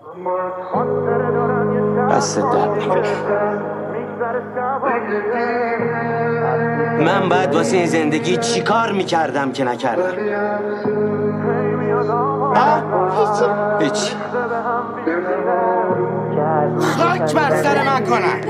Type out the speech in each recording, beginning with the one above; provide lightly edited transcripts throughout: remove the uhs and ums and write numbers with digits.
دست درد نکنه. من باید واسه این زندگی چی کار میکردم که نکردم؟ هیچی. خاک بر سر من کنن.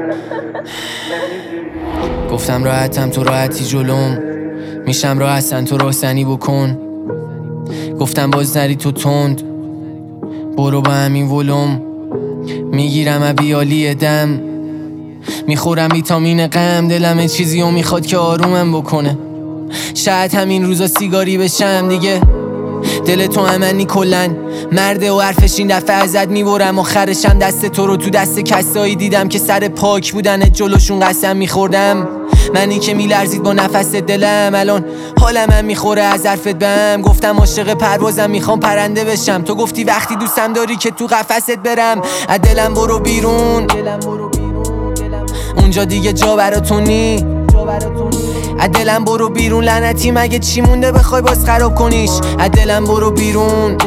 گفتم راحتم تو راحتی جلوم، میشم راحتن تو راهزنی بکن. گفتم باز نری تو تند، برو با همین ولوم. میگیرم ابیالی دم، میخورم ویتامین غم. دلم چیزی رو میخواد که آرومم بکنه. شاید همین روزا سیگاری بشم دیگه. دل تو همنی کلن مرده و حرفش این دفعه ازت میبرم. آخرشم دست تو رو تو دست کسایی دیدم که سر پاک بودن جلوشون قسم میخوردم. منی که میلرزید با نفس دلم، الان حالم هم میخوره از حرفت بهم. گفتم عاشق پروازم میخوام پرنده بشم، تو گفتی وقتی دوستم داری که تو قفست برم. از دلم برو بیرون، اونجا دیگه جا براتون نی. از دلم برو بیرون لعنتی، مگه چی مونده بخوای باز خراب کنیش؟ از دلم برو بیرون،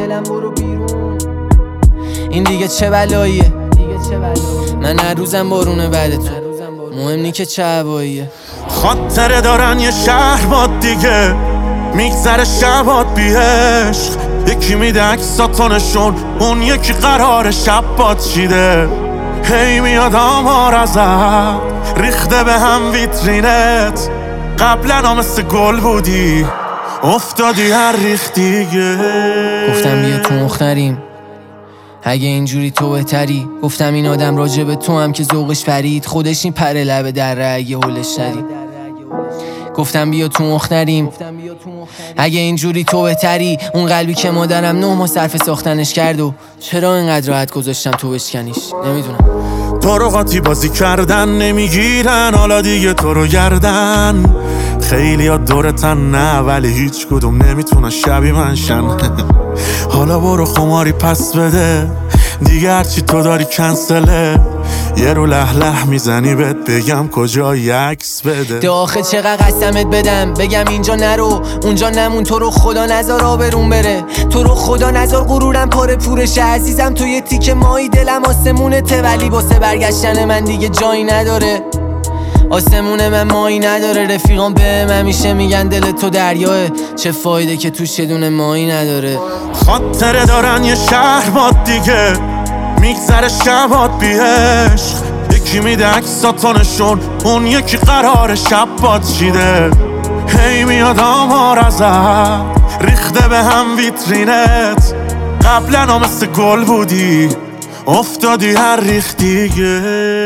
این دیگه چه بلاییه؟ من هر روزم بارونه بعد تو، مهم نی که چه هواییه. خاطره دارن یه شهر باد دیگه، میگذره شبات بی عشق. یکی میده عکساتونشون، اون یکی قرار شب باد چیده. هی میاد آمار ازت ریخته به هم ویترینت. قبلا مثل گل بودی افتادی هر ریخت دیگه. گفتم بیا تو مختریم اگه اینجوری تو بهتری. گفتم این آدم راجع به تو هم که ذوقش پرید، خودش این پره لبه در اگه هولش نری. گفتم بیا تو مختریم اگه اینجوری تو بهتری. اون قلبی که مادرم 9 ماه صرف ساختنش کرد و چرا اینقدر راحت گذاشتم تو بشکنیش نمیدونم. تو رو قاطی بازی کردن نمیگیرن حالا دیگه تو رو گردن. خیلی ها دورتن نه ولی هیچ کدوم نمیتونن شبیه من شن. حالا برو خماری پس بده دیگه، هرچی تو داری کنسله. یه رو لح میزنی بهت بگم کجا عکس بده. ده آخه چقدر قسمت بدم بگم اینجا نرو اونجا نمون. تو رو خدا نذار آبرون بره، تو رو خدا نذار غرورم پاره پورشه. عزیزم تو یه تیکه مایی دلم آسمونته، ولی واسه برگشتن من دیگه جایی نداره. آسمون من مایی نداره. رفیقام بهم همیشه میگن دل تو دریاه، چه فایده که توش یه دونه مایی نداره. خاطره دارن یه شهر باد دیگه، میگذره شبات بی عشق. یکی میده عکساتونشون، اون یکی قرار شب باد چیده. هی میاد آمار ازت ریخته به هم ویترینت. قبلا مثل گل بودی افتادی هر ریخت دیگه.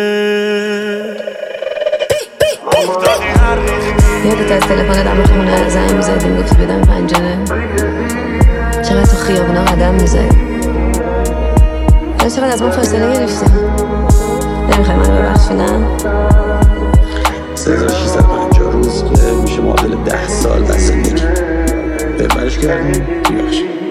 یادت از تلفن دم خونه زنگ میزدیم گفتی بدم پنجره. چقدر تو خیابونا قدم میزدی، چقدر از من فاصله گرفتی. نمیخوای منو ببخشی نه؟ 3650 روز میشه معادل 10 سال بس زندگی. ببرش کردیم بیبخشی.